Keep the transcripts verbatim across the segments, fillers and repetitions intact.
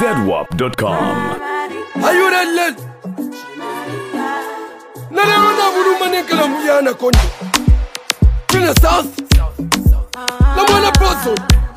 zedwap dot com. Are you ready? Nale rona buru manekela muyana kondo. In the south. La mwana poso.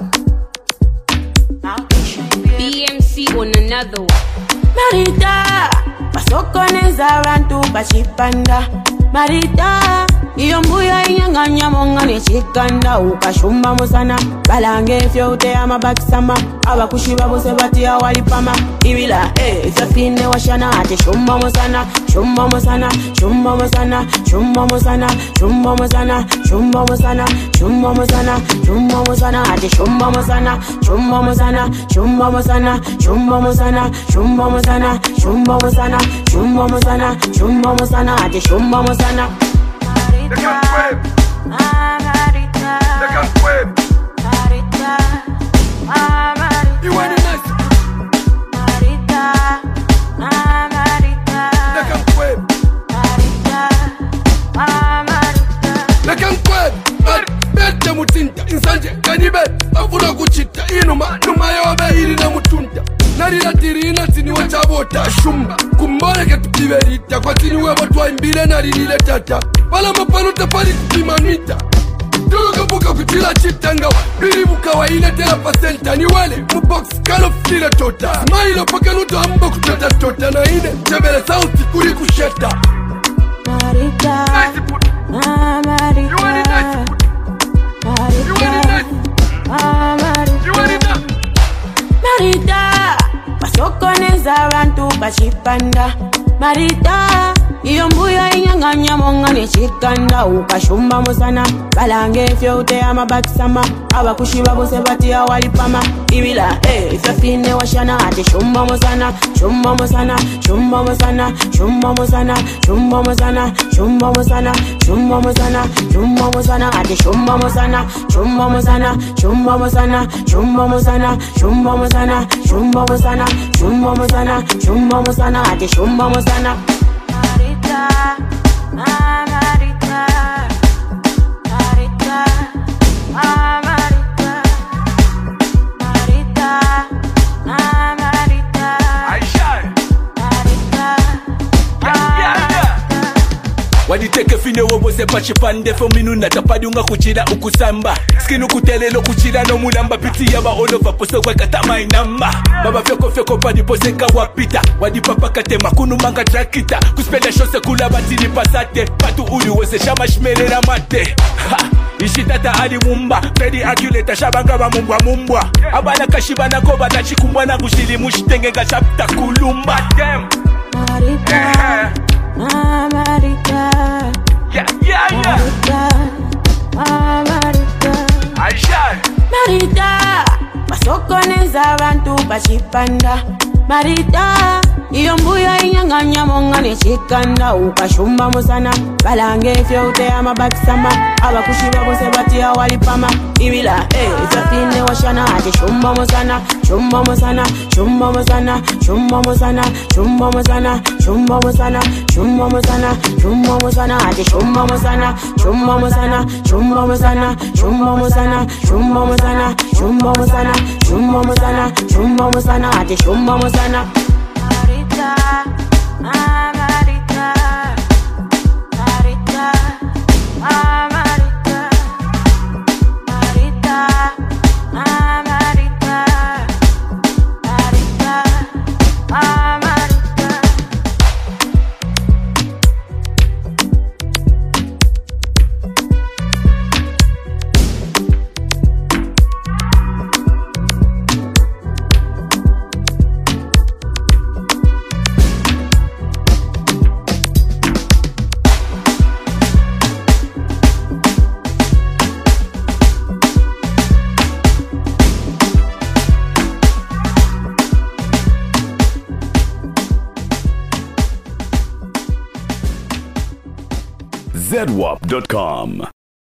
B M C on another one. Marita, basokoneza abantu bachipanda. Marita, iyo mbuya inyanganya mongane chikanda. Ukashumba musana, balange fyote ama bakisama. Abakushiba bose bati awalipama. Ibila, eh, zafine washana. Ate shumba musana, shumba musana, shumba musana, shumba musana, shumba musana, shumba musana, shumba musana, shumba musana. Ate shumba musana, shumba musana, shumba musana, shumba musana, shumba musana, shumba musana, shumba musana, shumba musana. Ate shumba musana. Marita, Marita, Marita, Marita. You want it next? Marita, Marita, Marita, Marita. Lekan kweb, bad, bad na mutinta. Insanje, kanibet, afuna kuchita. Inuma, numa yobe hili na mutunta. Narira tirina tini wachabota shumba. Kumbole ke tukiverita. Kwa tini weba tuwa imbile narilile tata. Wala mapano tafari kukimanita. Tuga buka kutila chitanga wa biribuka wa ile tela pasenta. Ni wale mubox kalo fila tota. Smile paka nuto amba kutata tota. Na ine chebele sauti kuri kusheta. Marita, Nice put. Marita, You want it nice put. You want it nice. You want it nice. Marita, basokoneza abantu bachipanda. Marita, iyo mbuya inyanganya mongane chikanda. Ukashumba musana, balange fyote ama bakisama. Abakushiba bose bati awalipama. Ibila, eh, zafine washana. Ate shumba musana, shumba musana, shumba musana, shumba musana, shumba musana, shumba musana, shumba musana, shumba musana. Ate shumba musana, shumba musana, shumba musana, shumba musana, shumba musana, shumba musana, shumba musana, shumba musana. Ate shumba musana. Marita, Marita, Marita, Marita, Marita, Marita, Aisha. Marita, waditeke fine wobo se pachipande fo minuna tapadunga kuchira ukusamba skinu kutelelo kuchira no mulamba piti yaba all over pose kwa katama inamba baba fyoko fyoko padi pose ka wapita wadipapa katema kunu manga trakita kuspenda shose kula batini pasate patu uli wose shama shmelera mate ha ishitata ali mumba Freddy Aculeta shabanga ba mumbwa mumbwa abana kashibana ko batachikumbwa na kushili mushitenge ga chapta kulumba damn Marita, Marita, yeah yeah yeah Marita, Marita. Aisha Marita, basokoneza abantu bachipanda. Marita, iyo mbuya inyanganya mongane chikanda. Ukashumba musana, balange fyote ama bakisama. Abakushiba bose bati awalipama. Ibila, eh, zafine washana. Ate shumba musana, shumba musana, shumba musana, shumba musana, shumba musana, shumba musana, shumba musana, shumba musana. Ate shumba musana, shumba musana, shumba musana, shumba musana, shumba musana, shumba musana, shumba musana, shumba musana. Ate shumba musana. Marita, Marita, Marita, Marita, Marita, Marita, Marita, Marita. zedwap dot com.